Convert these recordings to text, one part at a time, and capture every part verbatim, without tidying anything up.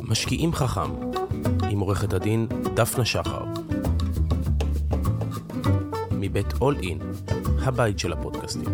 משקיעים חכם, עם עורכת הדין דפנה שחר. מבית אול אין, הבית של הפודקאסטים.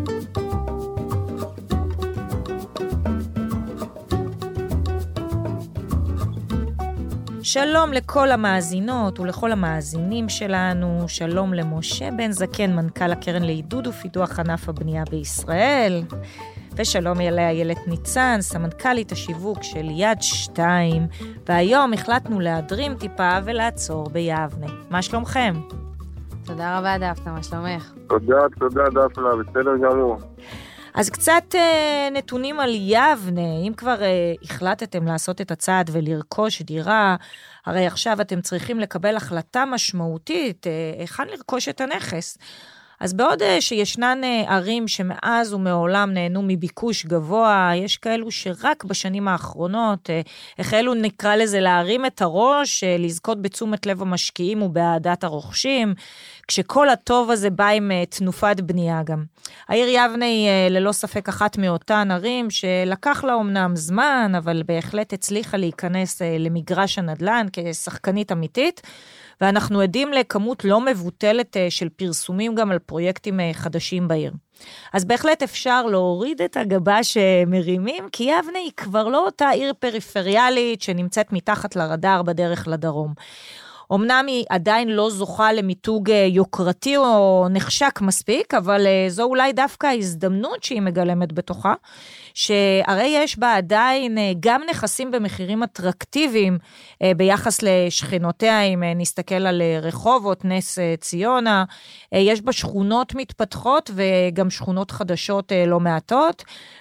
שלום לכל המאזינות ולכל המאזינים שלנו, שלום למשה בן זקן, מנכ"ל הקרן לעידוד ופיתוח ענף הבנייה בישראל, ושלום אליה איילת ניצן, סמנכ"לית השיווק של יד שתיים, והיום החלטנו להדרים טיפה ולעצור ביבנה. מה שלומכם? תודה רבה דפנה, מה שלומך? תודה, תודה דפנה, בסדר גמור. אז קצת אה, נתונים על יבנה, אם כבר אה, החלטתם לעשות את הצעד ולרכוש דירה, הרי עכשיו אתם צריכים לקבל החלטה משמעותית, אה, היכן לרכוש את הנכס. אז בעוד אה, שישנן אה, ערים שמאז ומעולם נהנו מביקוש גבוה, יש כאלו שרק בשנים האחרונות אה, החלו נקרא לזה להרים את הראש, אה, לזכות בתשומת לב המשקיעים ובאהדת הרוכשים, כשכל הטוב הזה בא עם uh, תנופת בנייה גם. העיר יבנה היא uh, ללא ספק אחת מאותן ערים שלקח לה אומנם זמן, אבל בהחלט הצליחה להיכנס uh, למגרש הנדל"ן כשחקנית אמיתית, ואנחנו עדים לכמות לא מבוטלת uh, של פרסומים גם על פרויקטים uh, חדשים בעיר. אז בהחלט אפשר להוריד את הגבה שמרימים, כי יבנה היא כבר לא אותה עיר פריפריאלית שנמצאת מתחת לרדאר בדרך לדרום. אמנם היא עדיין לא זוכה למיתוג יוקרתי או נחשק מספיק, אבל זו אולי דווקא ההזדמנות שהיא מגלמת בתוכה, שהרי יש בה עדיין גם נכסים במחירים אטרקטיביים ביחס לשכנותיה, אם נסתכל על רחובות, נס ציונה, יש בה שכונות מתפתחות וגם שכונות חדשות לא מעטות,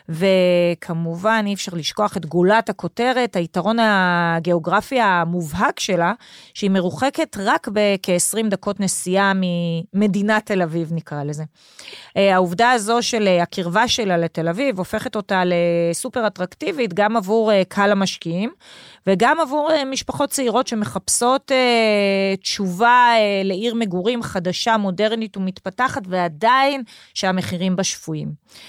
וכמובן אי אפשר לשכוח את גולת הכותרת, היתרון הגיאוגרפי המובהק שלה, שהיא מרוחקת רק בכ-עשרים דקות נסיעה ממדינת תל אביב, נקרא לזה. העובדה הזו של הקרבה שלה לתל אביב, הופכת אותה לסופר אטרקטיבית, גם עבור קהל המשקיעים, וגם עבור משפחות צעירות שמחפשות תשובה לעיר מגורים חדשה, מודרנית ומתפתחת, ועדיין שהמחירים בה שפויים.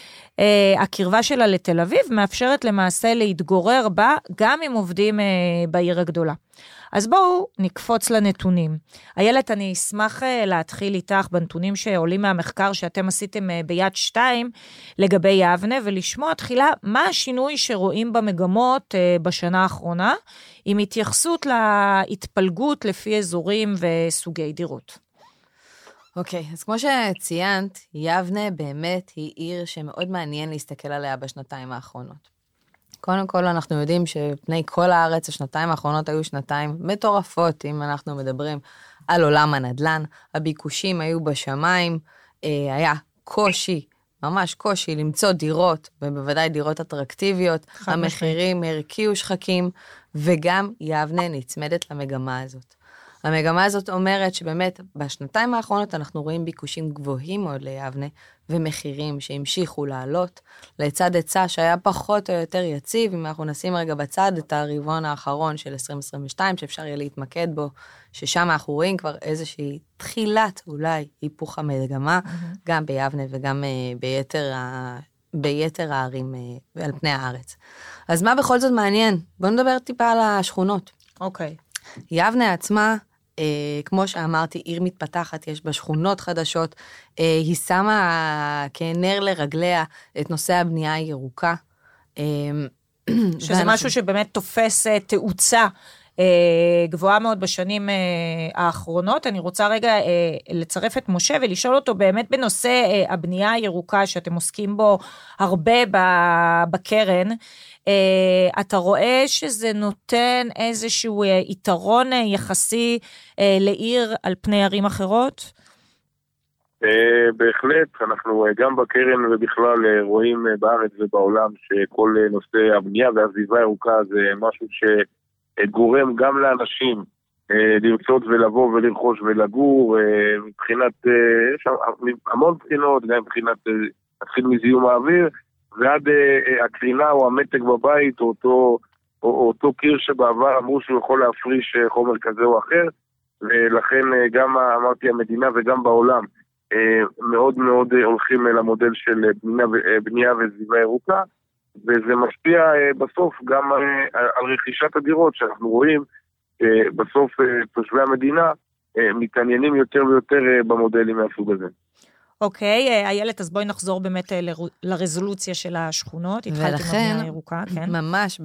הקרבה שלה לתל אביב מאפשרת למעשה להתגורר בה, גם אם עובדים בעיר הגדולה. אז בואו נקפוץ לנתונים. איילת, אני אשמח להתחיל איתך בנתונים שעולים מהמחקר שאתם עשיתם ביד שתיים לגבי יבנה, ולשמוע תחילה מה השינוי שרואים במגמות בשנה האחרונה, עם התייחסות להתפלגות לפי אזורים וסוגי דירות. אוקיי, אז כמו שציינת, יבנה באמת היא עיר שמאוד מעניין להסתכל עליה בשנתיים האחרונות. קודם כל אנחנו יודעים שפני כל הארץ השנתיים האחרונות היו שנתיים מטורפות, אם אנחנו מדברים על עולם הנדל"ן, הביקושים היו בשמיים, היה קושי, ממש קושי למצוא דירות, ובוודאי דירות אטרקטיביות, המחירים הרקיעו שחקים, וגם יבנה נצמדת למגמה הזאת. המגמה הזאת אומרת שבאמת בשנתיים האחרונות אנחנו רואים ביקושים גבוהים מאוד ליבנה, ומחירים שהמשיכו לעלות, לצד היצע שהיה פחות או יותר יציב, אם אנחנו נשים רגע בצד את הרבעון האחרון של עשרים עשרים ושתיים, שאפשר יהיה להתמקד בו, ששם אנחנו רואים כבר איזושהי תחילת אולי היפוך המגמה, mm-hmm. גם ביבנה וגם uh, ביתר, ה... ביתר הערים uh, על פני הארץ. אז מה בכל זאת מעניין? בואו נדבר טיפה על השכונות. אוקיי. Okay. יבנה עצמה, אה, כמו שאמרתי, עיר מתפתחת, יש בה שכונות חדשות, אה, היא שמה כנר לרגליה את נושא הבנייה הירוקה. אה, שזה ואנחנו... משהו שבאמת תופס אה, תאוצה אה, גבוהה מאוד בשנים אה, האחרונות. אני רוצה רגע אה, לצרף את משה ולשאול אותו באמת בנושא אה, הבנייה הירוקה, שאתם עוסקים בו הרבה ב- בקרן, Uh, אתה רואה שזה נותן איזשהו uh, יתרון uh, יחסי uh, לעיר על פני ערים אחרות? Uh, בהחלט, אנחנו uh, גם בקרן ובכלל uh, רואים uh, בארץ ובעולם שכל uh, נושא הבנייה והסביבה הירוקה זה משהו שגורם uh, גם לאנשים uh, לרצות ולבוא ולרכוש ולגור, uh, מבחינת, uh, יש המון בחינות, גם מבחינת, נתחיל uh, מזיהום האוויר, ועד אה, הקרינה או המתג בבית, או אותו, או, או אותו קיר שבעבר אמרו שהוא יכול להפריש חומר כזה או אחר, ולכן אה, גם אמרתי המדינה וגם בעולם אה, מאוד מאוד אה, הולכים למודל של בנייה, בנייה וסביבה ירוקה, וזה משפיע בסוף גם על רכישת הדירות, שאנחנו רואים בסוף תושבי המדינה מתעניינים יותר ויותר במודלים מהסוג הזה. אוקיי, איילת, אז בואי נחזור באמת לרזולוציה של השכונות. ולכן, ממש,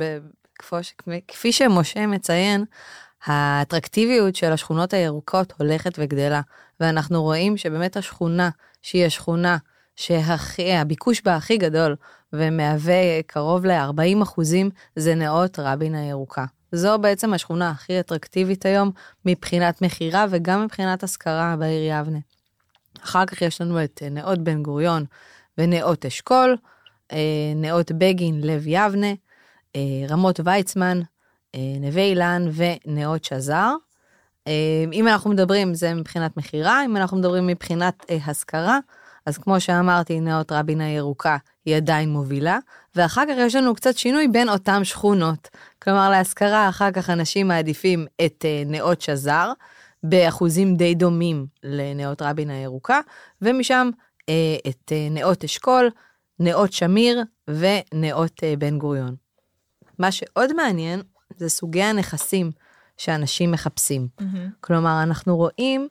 כפי שמשה מציין, האטרקטיביות של השכונות הירוקות הולכת וגדלה, ואנחנו רואים שבאמת השכונה, שהיא השכונה שהביקוש בה הכי גדול, ומהווה קרוב ל-ארבעים אחוזים, זה נאות רבין הירוקה. זו בעצם השכונה הכי אטרקטיבית היום, מבחינת מחירה וגם מבחינת השכרה בעיר יבנה. אחר כך יש לנו את נאות בן גוריון ונאות אשכול, נאות בגין לב יבנה, רמות ויצמן, נווה אילן ונאות שזר. אם אנחנו מדברים, זה מבחינת מחירה, אם אנחנו מדברים מבחינת השכרה, אז כמו שאמרתי, נאות רבין הירוקה היא עדיין מובילה, ואחר כך יש לנו קצת שינוי בין אותם שכונות. כלומר, להשכרה, אחר כך אנשים מעדיפים את נאות שזר, באחוזים די דומים לנאות רבין הירוקה, ומשם את נאות אשכול, נאות שמיר ונאות בן גוריון. מה שעוד מעניין, זה סוגי הנכסים שאנשים מחפשים. Mm-hmm. כלומר, אנחנו רואים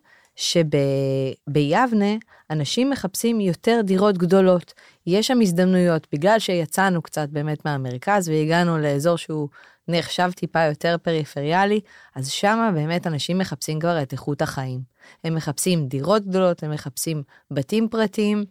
שביבנה אנשים מחפשים יותר דירות גדולות. יש שם הזדמנויות, בגלל שיצאנו קצת באמת מהמרכז, והגענו לאזור שהוא נחשב טיפה יותר פריפריאלי, אז שם באמת אנשים מחפשים כבר את איכות החיים. הם מחפשים דירות גדולות, הם מחפשים בתים פרטיים,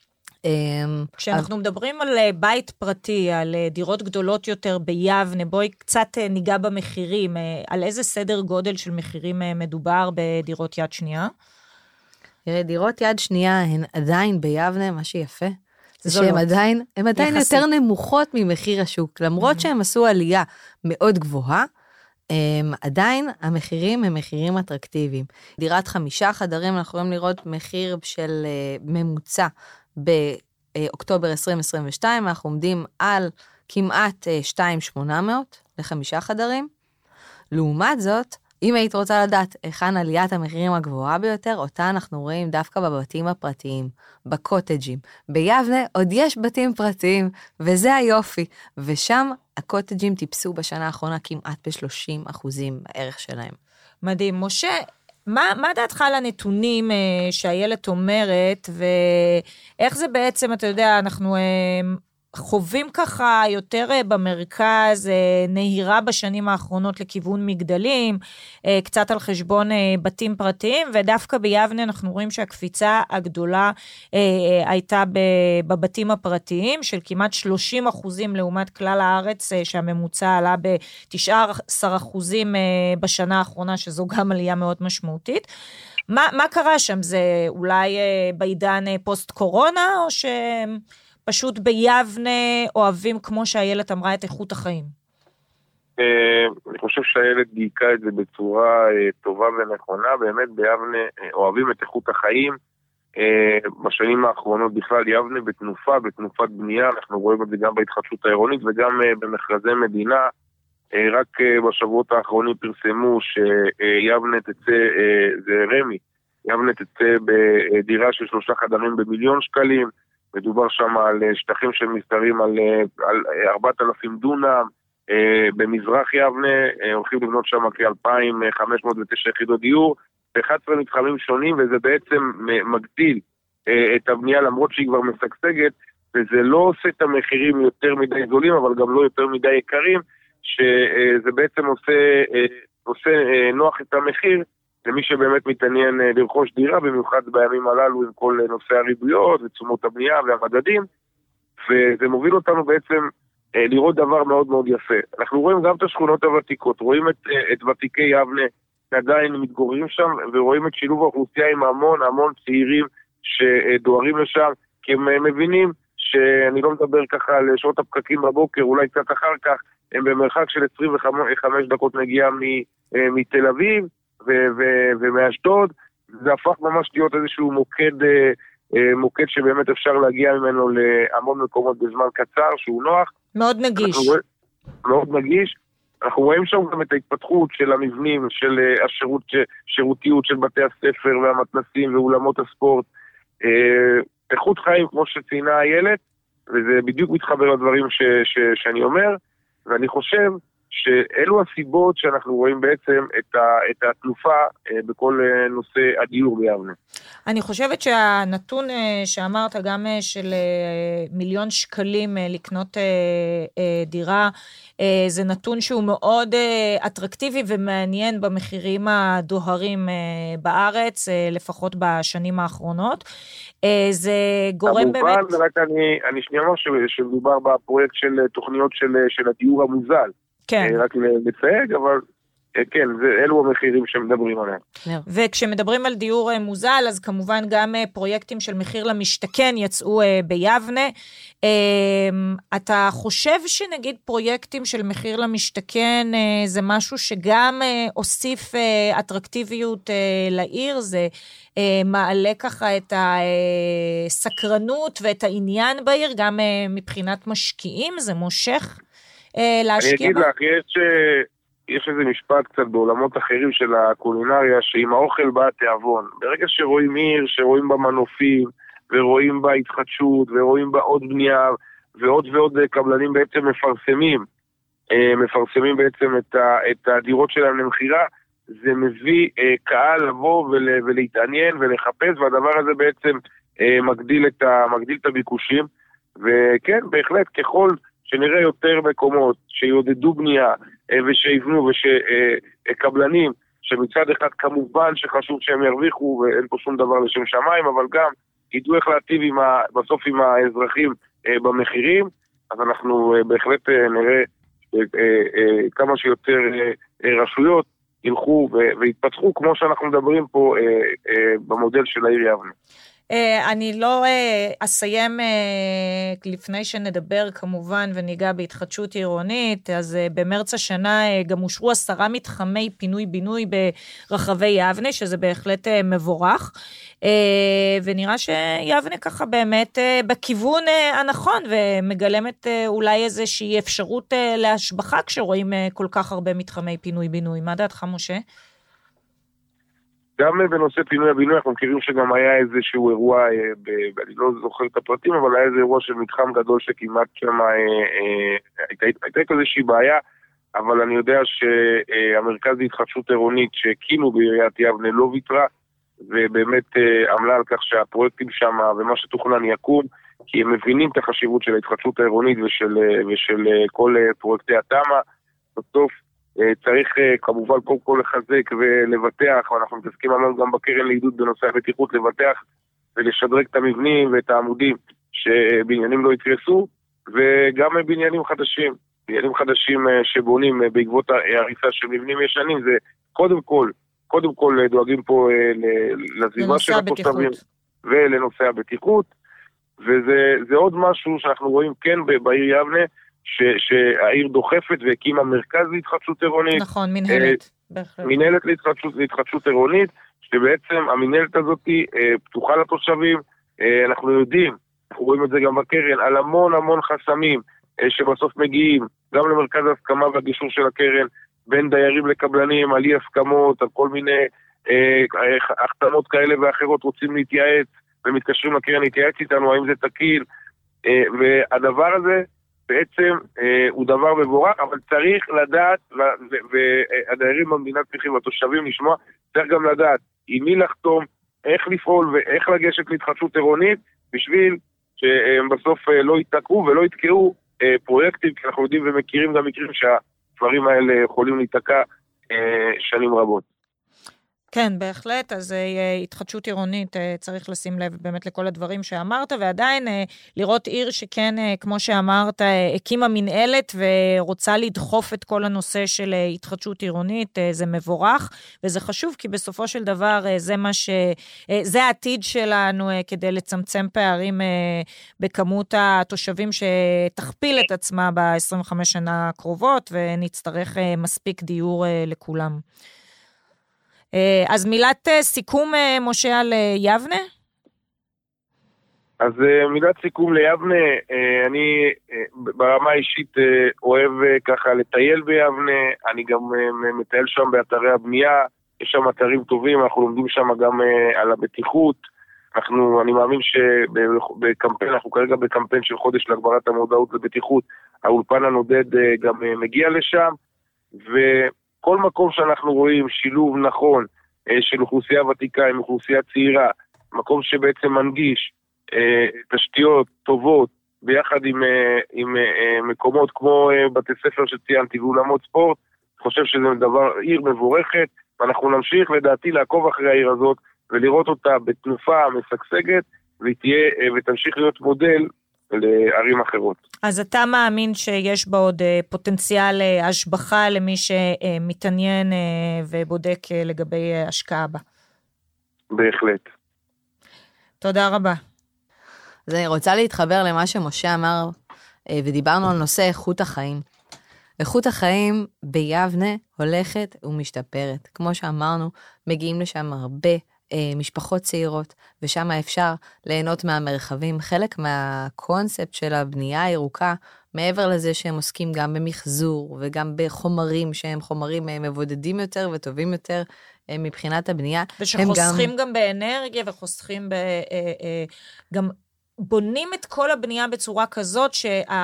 כשאנחנו מדברים על בית פרטי, על דירות גדולות יותר ביבנה, בואי קצת ניגע במחירים, על איזה סדר גודל של מחירים מדובר בדירות יד שנייה? דירות יד שנייה הן עדיין ביבנה, מה שיפה, זה שהן עדיין, הן עדיין יותר נמוכות ממחיר השוק, למרות שהם עשו עלייה מאוד גבוהה, עדיין המחירים הם מחירים אטרקטיביים. דירת חמישה חדרים, אנחנו יכולים לראות מחיר של ממוצע, באוקטובר עשרים עשרים ושתיים, אנחנו עומדים על כמעט שתיים אלף שמונה מאות לחמישה חדרים. לעומת זאת, אם היית רוצה לדעת היכן עליית המחירים הגבוהה ביותר, אותה אנחנו רואים דווקא בבתים הפרטיים, בקוטג'ים. ביבנה עוד יש בתים פרטיים, וזה היופי. ושם הקוטג'ים טיפסו בשנה האחרונה כמעט ב-שלושים אחוזים הערך שלהם. מדהים. משה, מה, מה דעתך על הנתונים אה, שהילד אומרת, ואיך זה בעצם, אתה יודע, אנחנו אה, חווים ככה יותר אה, במרכז, אה, נהירה בשנים האחרונות לכיוון מגדלים, אה, קצת על חשבון אה, בתים פרטיים, ודווקא ביבנה אנחנו רואים שהקפיצה הגדולה אה, אה, הייתה בבתים הפרטיים, של כמעט שלושים אחוזים לעומת כלל הארץ, אה, שהממוצע עלה ב-תשעה עשר אחוזים אה, בשנה האחרונה, שזו גם עלייה מאוד משמעותית. מה, מה קרה שם? זה אולי אה, בעידן אה, פוסט קורונה, או ש... פשוט ביבנה אוהבים, כמו שהילד אמרה, את איכות החיים? אני חושב שהילד דייקה את זה בצורה טובה ונכונה, באמת ביבנה אוהבים את איכות החיים, בשנים האחרונות בכלל יבנה בתנופה, בתנופת בנייה, אנחנו רואים את זה גם בהתחדשות העירונית וגם במכרזי מדינה, רק בשבועות האחרונים פרסמו שיבנה תצא, זה רמי, יבנה תצא בדירה של שלושה חדרים במיליון שקלים, מדובר שם על שטחים שמסתרים על, על ארבעת אלפים דונם, במזרח יבנה, הולכים לבנות שם כ-אלפיים וחמש מאות ותשע יחידות דיור, ב-אחד עשר מתחמים שונים, וזה בעצם מגדיל את הבנייה למרות שהיא כבר משגשגת, וזה לא עושה את המחירים יותר מדי זולים, אבל גם לא יותר מדי יקרים, שזה בעצם עושה, עושה נוח את המחיר, למי שבאמת מתעניין לרכוש דירה, במיוחד בימים הללו עם כל נושא הריביות ותשומות הבנייה והמדדים, וזה מוביל אותנו בעצם לראות דבר מאוד מאוד יפה. אנחנו רואים גם את השכונות הוותיקות, רואים את, את ותיקי יבנה שעדיין מתגוררים שם, ורואים את שילוב האוכלוסייה עם המון המון צעירים שדוהרים לשם, כי הם מבינים שאני לא מדבר ככה על שעות הפקקים בבוקר, אולי קצת אחר כך, הם במרחק של עשרים וחמש דקות נגיעה מתל אביב, ומאשדוד, זה הפך ממש להיות איזשהו מוקד, מוקד שבאמת אפשר להגיע ממנו להמון מקומות בזמן קצר, שהוא נוח. מאוד נגיש. מאוד נגיש. אנחנו רואים שם גם את ההתפתחות של המבנים, של השירות, שירותיות של בתי הספר והמתנסים ואולמות הספורט. איכות חיים, כמו שציינה הילד, וזה בדיוק מתחבר לדברים ש, ש, שאני אומר, ואני חושב שאלו הסיבות שאנחנו רואים בעצם את, ה, את התנופה בכל נושא הדיור ביבנה. אני חושבת שהנתון שאמרת גם של מיליון שקלים לקנות דירה, זה נתון שהוא מאוד אטרקטיבי ומעניין במחירים הדוהרים בארץ, לפחות בשנים האחרונות. זה גורם באמת... כמובן, רק אני, אני שנייה אמר שמדובר בפרויקט של תוכניות של, של הדיור המוזל. כן. רק לצייג, אבל כן, זה, אלו המחירים שמדברים עליהם. וכשמדברים על דיור מוזל, אז כמובן גם פרויקטים של מחיר למשתכן יצאו ביבנה. אתה חושב שנגיד פרויקטים של מחיר למשתכן זה משהו שגם הוסיף אטרקטיביות לעיר, זה מעלה ככה את הסקרנות ואת העניין בעיר, גם מבחינת משקיעים, זה מושך להשקיע? אני אגיד לך, יש, יש איזה משפט קצת בעולמות אחרים של הקולינריה, שאם האוכל בא תיאבון. ברגע שרואים עיר, שרואים בה מנופים, ורואים בה התחדשות, ורואים בה עוד בנייה, ועוד ועוד קבלנים בעצם מפרסמים, מפרסמים בעצם את, ה, את הדירות שלהם למחירה, זה מביא קהל לבוא ול, ולהתעניין ולחפש, והדבר הזה בעצם מגדיל את, ה, מגדיל את הביקושים, וכן, בהחלט, ככל שנראה יותר מקומות שיודדו בנייה ושיבנו ושקבלנים, שמצד אחד כמובן שחשוב שהם ירוויחו ואין פה שום דבר לשם שמיים, אבל גם ידעו איך להטיב עם ה, בסוף עם האזרחים במחירים, אז אנחנו בהחלט נראה כמה שיותר רשויות ילכו והתפתחו כמו שאנחנו מדברים פה במודל של העיר יבנה. אני לא אסיים לפני שנדבר כמובן וניגע בהתחדשות עירונית, אז במרץ השנה גם אושרו עשרה מתחמי פינוי-בינוי ברחבי יבנה, שזה בהחלט מבורך, ונראה שיבנה ככה באמת בכיוון הנכון, ומגלמת אולי איזושהי אפשרות להשבחה, כשרואים כל כך הרבה מתחמי פינוי-בינוי. מה דעתך, משה? גם בנושא פינוי הבינוי, אנחנו מכירים שגם היה איזשהו אירוע, ב- אני לא זוכר את הפרטים, אבל היה איזה אירוע של מתחם גדול שכמעט שם הייתה איזושהי בעיה, אבל אני יודע שהמרכז להתחדשות עירונית שהקימו בעיריית יבנה לא ויתרה, ובאמת עמלה על כך שהפרויקטים שם ומה שתוכנן יקום, כי הם מבינים את החשיבות של ההתחדשות העירונית ושל, ושל כל פרויקטי התאמה. בסוף צריך כמובן קודם כל לחזק ולבטח, ואנחנו מתעסקים המון גם בקרן לעידוד בנושא הבטיחות, לבטח ולשדרג את המבנים ואת העמודים שבניינים לא יקרסו, וגם בניינים חדשים, בניינים חדשים שבונים בעקבות ההריסה של מבנים ישנים, זה קודם כל, קודם כל דואגים פה לסביבה של התושבים ולנושא הבטיחות, וזה עוד משהו שאנחנו רואים כן בעיר יבנה, ש, שהעיר דוחפת והקימה מרכז להתחדשות עירונית. נכון, מנהלת. מנהלת להתחדשות, להתחדשות עירונית, שבעצם המנהלת הזאת פתוחה לתושבים. אנחנו יודעים, אנחנו רואים את זה גם בקרן, על המון המון חסמים שבסוף מגיעים, גם למרכז ההסכמה והגישור של הקרן, בין דיירים לקבלנים, על אי הסכמות, על כל מיני החתמות כאלה ואחרות, רוצים להתייעץ, ומתקשרים לקרן להתייעץ איתנו, האם זה תקיל, והדבר הזה, בעצם אה, הוא דבר מבורך, אבל צריך לדעת, והדיירים במדינה צריכים, והתושבים לשמוע, צריך גם לדעת עם מי לחתום, איך לפעול ואיך לגשת להתחדשות עירונית, בשביל שהם בסוף אה, לא יתקעו ולא יתקעו אה, פרויקטים, כי אנחנו יודעים ומכירים גם מקרים שהדברים האלה יכולים להתקע אה, שנים רבות. כן, בהחלט, אז uh, התחדשות עירונית, uh, צריך לשים לב באמת לכל הדברים שאמרת, ועדיין uh, לראות עיר שכן, uh, כמו שאמרת, uh, הקימה מנהלת ורוצה לדחוף את כל הנושא של uh, התחדשות עירונית, uh, זה מבורך, וזה חשוב, כי בסופו של דבר uh, זה מה ש... Uh, זה העתיד שלנו uh, כדי לצמצם פערים uh, בכמות התושבים שתכפיל את עצמה ב-עשרים וחמש שנה הקרובות, ונצטרך uh, מספיק דיור uh, לכולם. אז מילת סיכום, משה, על יבנה? אז מילת סיכום ליבנה, אני ברמה האישית אוהב ככה לטייל ביבנה, אני גם מטייל שם באתרי הבנייה, יש שם אתרים טובים, אנחנו לומדים שם גם על הבטיחות, אנחנו, אני מאמין שבקמפיין, אנחנו כרגע בקמפיין של חודש להגברת המודעות לבטיחות, האולפן הנודד גם מגיע לשם, וכל מקום שאנחנו רואים שילוב נכון של אוכלוסייה ותיקה עם אוכלוסייה צעירה, מקום שבעצם מנגיש תשתיות טובות, ביחד עם, עם מקומות כמו בתי ספר שציינתי ואולמות ספורט, אני חושב שזה דבר, עיר מבורכת, ואנחנו נמשיך לדעתי לעקוב אחרי העיר הזאת, ולראות אותה בתנופה משגשגת, והיא תהיה ותמשיך להיות מודל לערים אחרות. אז אתה מאמין שיש בה עוד פוטנציאל השבחה למי שמתעניין ובודק לגבי השקעה בה? בהחלט. תודה רבה. אז אני רוצה להתחבר למה שמשה אמר, ודיברנו על נושא איכות החיים. איכות החיים ביבנה הולכת ומשתפרת. כמו שאמרנו, מגיעים לשם הרבה משפחות צעירות, ושם אפשר ליהנות מהמרחבים. חלק מהקונספט של הבנייה הירוקה, מעבר לזה שהם עוסקים גם במחזור, וגם בחומרים שהם חומרים מבודדים יותר וטובים יותר מבחינת הבנייה. ושחוסכים גם... גם באנרגיה, וחוסכים ב... גם... בונים את כל הבנייה בצורה כזאת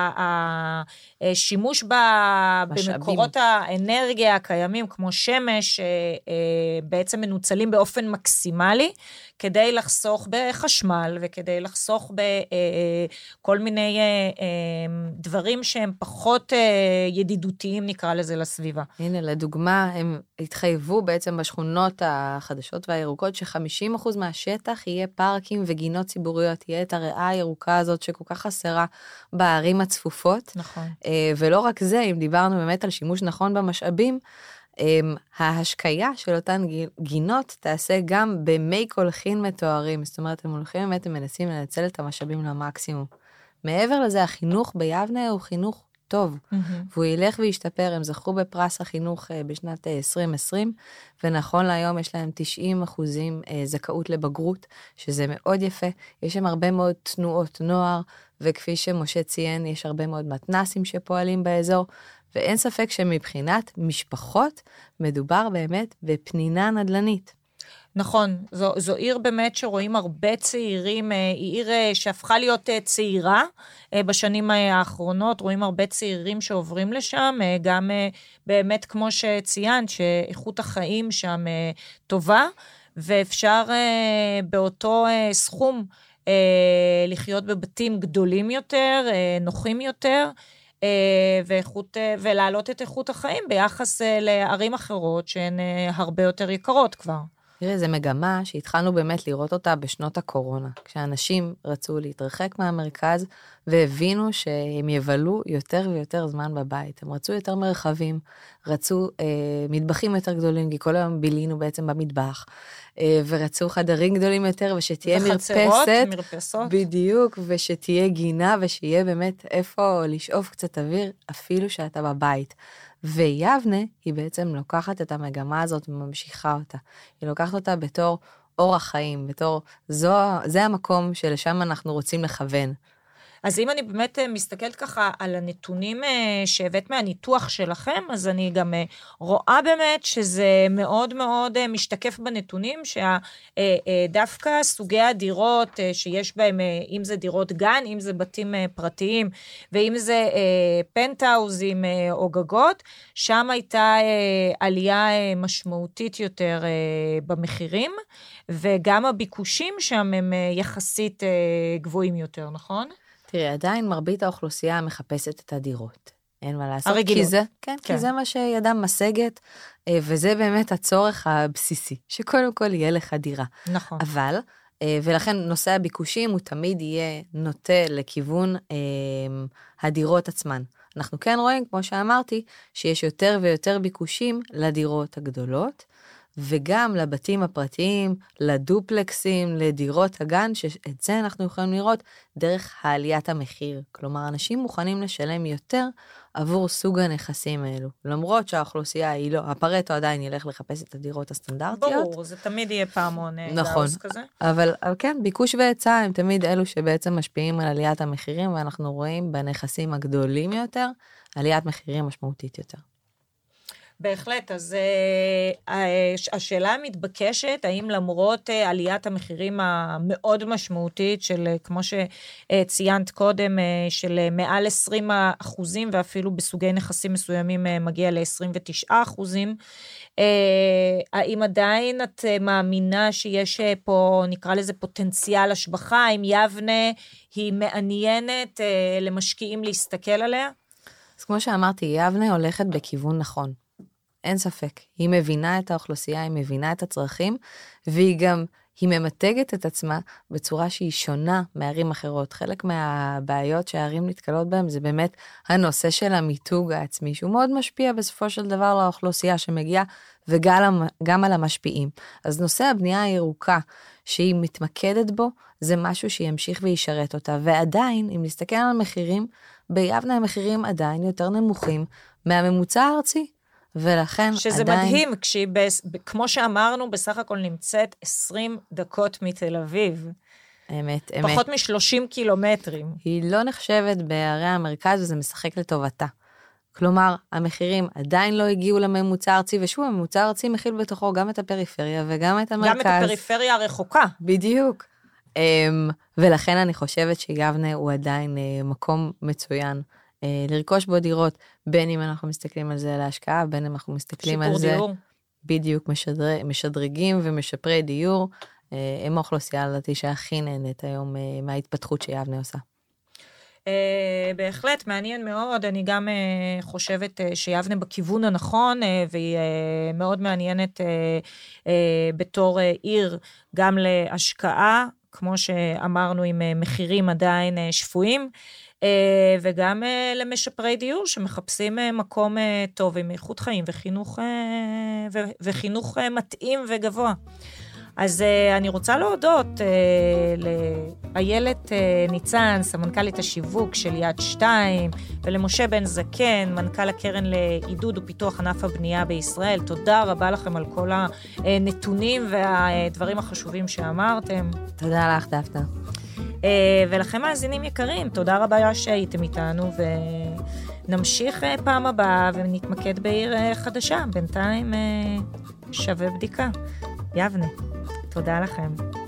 שהשימוש במקורות האנרגיה הקיימים, כמו שמש, בעצם מנוצלים באופן מקסימלי, כדי לחסוך בחשמל, וכדי לחסוך בכל מיני דברים שהם פחות ידידותיים, נקרא לזה, לסביבה. הנה, לדוגמה, הם התחייבו בעצם בשכונות החדשות והירוקות, ש-חמישים אחוז מהשטח יהיה פארקים וגינות ציבוריות, יהיה את הריאה הירוקה הזאת שכל כך חסרה בערים הצפופות. נכון. ולא רק זה, אם דיברנו באמת על שימוש נכון במשאבים, ההשקיה של אותן גינות תעשה גם במי קולחין מתוארים. זאת אומרת, הם הולכים באמת, הם מנסים לנצל את המשאבים למקסימום. מעבר לזה, החינוך ביבנה הוא חינוך טוב, mm-hmm. והוא ילך וישתפר. הם זכו בפרס החינוך בשנת עשרים עשרים, ונכון להיום יש להם תשעים אחוזים זכאות לבגרות, שזה מאוד יפה. יש שם הרבה מאוד תנועות נוער, וכפי שמשה ציין, יש הרבה מאוד מתנסים שפועלים באזור, ואין ספק שמבחינת משפחות, מדובר באמת בפנינה נדלנית. נכון, זו, זו עיר באמת שרואים הרבה צעירים, היא עיר שהפכה להיות צעירה בשנים האחרונות, רואים הרבה צעירים שעוברים לשם, גם באמת כמו שציינת, שאיכות החיים שם טובה, ואפשר באותו סכום לחיות בבתים גדולים יותר, נוחים יותר, ואיכות, ולהעלות את איכות החיים ביחס לערים אחרות שהן הרבה יותר יקרות כבר. תראי, זו מגמה שהתחלנו באמת לראות אותה בשנות הקורונה, כשאנשים רצו להתרחק מהמרכז והבינו שהם יבלו יותר ויותר זמן בבית. הם רצו יותר מרחבים, רצו אה, מטבחים יותר גדולים, כי כל היום בילינו בעצם במטבח, אה, ורצו חדרים גדולים יותר, ושתהיה וחצרות, מרפסת, מרפסות. בדיוק, ושתהיה גינה, ושיהיה באמת איפה לשאוף קצת אוויר, אפילו שאתה בבית. ויבנה היא בעצם לוקחת את המגמה הזאת וממשיכה אותה. היא לוקחת אותה בתור אורח חיים, בתור, זו, זה המקום שלשם אנחנו רוצים לכוון. אז אם אני באמת מסתכלת ככה על הנתונים שהבאת מהניתוח שלכם, אז אני גם רואה באמת שזה מאוד מאוד משתקף בנתונים, שדווקא סוגי הדירות שיש בהם, אם זה דירות גן, אם זה בתים פרטיים, ואם זה פנטהאוזים או גגות, שם הייתה עלייה משמעותית יותר במחירים, וגם הביקושים שם הם יחסית גבוהים יותר, נכון? תראי, עדיין מרבית האוכלוסייה מחפשת את הדירות. אין מה לעשות. הרגילות. כי זה, כן, כן. כי זה מה שידם משגת, וזה באמת הצורך הבסיסי, שקודם כל יהיה לך דירה. נכון. אבל, ולכן נושא הביקושים הוא תמיד יהיה נוטה לכיוון הדירות עצמן. אנחנו כן רואים, כמו שאמרתי, שיש יותר ויותר ביקושים לדירות הגדולות, וגם לבתים הפרטיים, לדופלקסים, לדירות הגן, שאת זה אנחנו יכולים לראות דרך העליית המחיר. כלומר, אנשים מוכנים לשלם יותר עבור סוג הנכסים האלו. למרות שהאוכלוסייה היא לא, הפרטו עדיין ילך לחפש את הדירות הסטנדרטיות. ברור, זה תמיד יהיה פעמון נכון, גאוס כזה. אבל, אבל כן, ביקוש והיצע הם תמיד אלו שבעצם משפיעים על עליית המחירים, ואנחנו רואים בנכסים הגדולים יותר, עליית מחירים משמעותית יותר. בהחלט, אז uh, השאלה המתבקשת, האם למרות uh, עליית המחירים המאוד משמעותית של, uh, כמו שציינת קודם, uh, של uh, מעל עשרים אחוזים, ואפילו בסוגי נכסים מסוימים uh, מגיע ל-עשרים ותשעה אחוזים, uh, האם עדיין את uh, מאמינה שיש uh, פה, נקרא לזה פוטנציאל השבחה, האם יבנה היא מעניינת uh, למשקיעים להסתכל עליה? אז כמו שאמרתי, יבנה הולכת בכיוון נכון. אין ספק. היא מבינה את האוכלוסייה, היא מבינה את הצרכים, והיא גם, היא ממתגת את עצמה בצורה שהיא שונה מערים אחרות. חלק מהבעיות שהערים נתקלות בהן, זה באמת הנושא של המיתוג העצמי, שהוא מאוד משפיע בסופו של דבר לאוכלוסייה שמגיעה, וגם על המשפיעים. אז נושא הבנייה הירוקה, שהיא מתמקדת בו, זה משהו שימשיך וישרת אותה. ועדיין, אם נסתכל על המחירים, ביבנה המחירים עדיין יותר נמוכים מהממוצע הארצי. ולכן שזה עדיין... מדהים, כשהיא, כמו שאמרנו, בסך הכל נמצאת עשרים דקות מתל אביב. אמת, אמת. פחות מ-שלושים קילומטרים. היא לא נחשבת בערי המרכז, וזה משחק לטובתה. כלומר, המחירים עדיין לא הגיעו לממוצע הארצי, ושוב, הממוצע הארצי מכיל בתוכו גם את הפריפריה וגם את המרכז. גם את הפריפריה הרחוקה. בדיוק. ולכן אני חושבת שיבנה הוא עדיין מקום מצוין. לרכוש בו דירות, בין אם אנחנו מסתכלים על זה להשקעה, בין אם אנחנו מסתכלים על זה... שיפור דיור. בדיוק, משדר, משדרגים ומשפרי דיור, הם האוכלוסייה לדעתי שהכי נהנית היום מההתפתחות שיבנה עושה. בהחלט, מעניין מאוד, אני גם חושבת שיבנה בכיוון הנכון, והיא מאוד מעניינת בתור עיר גם להשקעה, כמו שאמרנו עם מחירים עדיין שפויים, וגם למשפרי דיור שמחפשים מקום טוב עם איכות חיים וחינוך, וחינוך מתאים וגבוה. אז אני רוצה להודות לאיילת ניצן, סמנכ"לית השיווק של יד שתיים, ולמשה בן זקן, מנכ"ל הקרן לעידוד ופיתוח ענף הבנייה בישראל. תודה רבה לכם על כל הנתונים והדברים החשובים שאמרתם. תודה לך, דפנה. ולכם מאזינים יקרים, תודה רבה שהייתם איתנו, ונמשיך פעם הבאה ונתמקד בעיר חדשה. בינתיים שווה בדיקה. יבנה, תודה לכם.